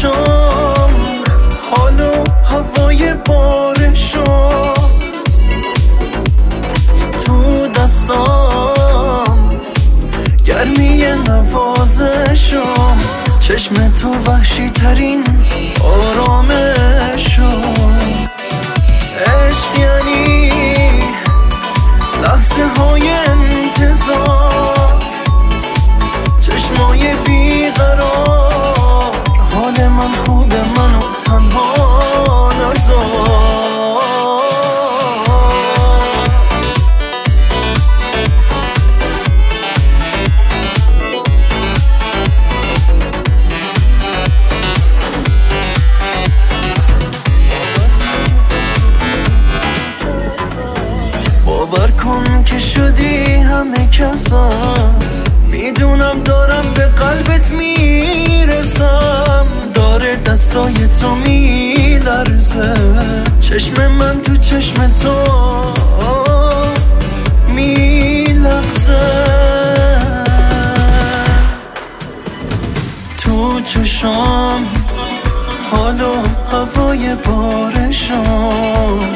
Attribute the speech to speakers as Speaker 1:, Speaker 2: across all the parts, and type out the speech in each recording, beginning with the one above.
Speaker 1: چشام حال و هوای بارشو، تو دستام گرمی نوازشو، چشم تو وحشی ترین آرامشو. عشق یعنی لحظه های انتظار، چشمای بیقرار، حال من خوبه منو تنها نذار. باور کن که شدی همه کسا، میدونم دارم به قلبت میرسم، داره دستای تو میلرزه، چشم من تو چشم تو میلغزه، تو چشام حال و هوای بارشام،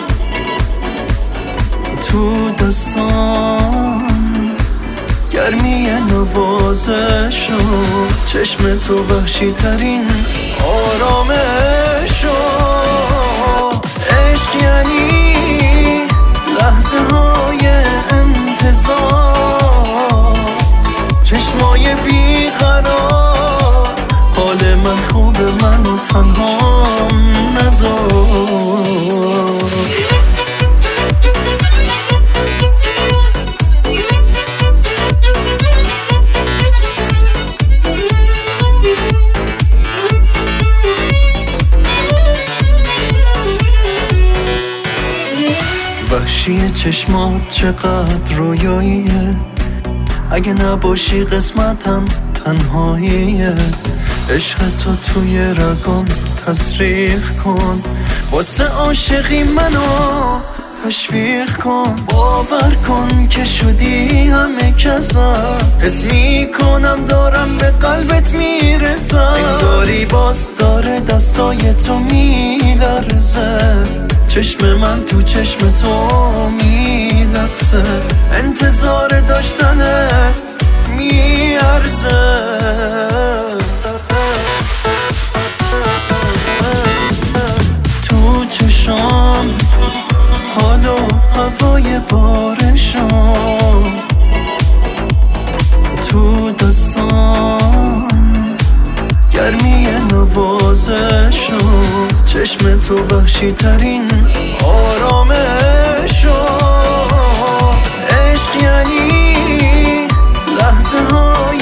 Speaker 1: تو دستام گرمی نوازشو، چشم تو وحشی ترین آرامشو. عشق یعنی لحظه های انتظار، چشمای بیقرار، حال من خوبه منو تنها نذار. وحشی چشمات چقدر رویاییه، اگه نباشی قسمتم تنهاییه، عشق تو توی رگام تصریح کن، واسه عاشقی منو تشویق کن. باور کن که شدی همه کسا، حس میکنم دارم به قلبت میرسم، انگاری باز داره دستای تو میلرزه، چشم من تو چشم تو میلغزه، انتظار داشتنت میارزه. تو چشام حال و هوای بارشام، تو دستام گرمی نوازشو، چشم تو وحشی ترین آرامشو. عشق یعنی لحظه های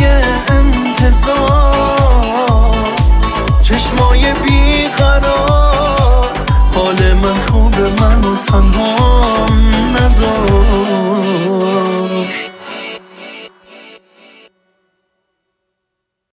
Speaker 1: انتظار، چشمای بیقرار، حال من خوبه منو تنها نذار.